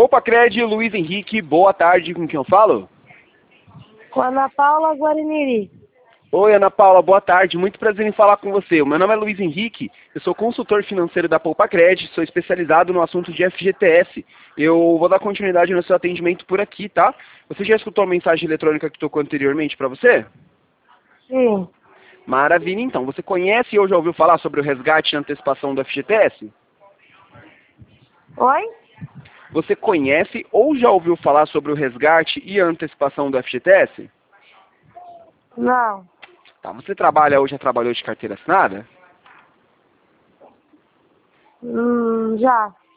Poupa-Cred, Luiz Henrique, boa tarde, com quem eu falo? Com a Ana Paula Guariniri. Oi, Ana Paula, boa tarde, muito prazer em falar com você. O meu nome é Luiz Henrique, eu sou consultor financeiro da Poupa-Cred, sou especializado no assunto de FGTS. Eu vou dar continuidade no seu atendimento por aqui, tá? Você já escutou a mensagem eletrônica que tocou anteriormente para você? Sim. Maravilha, então. Você conhece ou já ouviu falar sobre o resgate e antecipação do FGTS? Oi? Você conhece ou já ouviu falar sobre o resgate e a antecipação do FGTS? Não. Tá, você trabalha ou já trabalhou de carteira assinada? Já.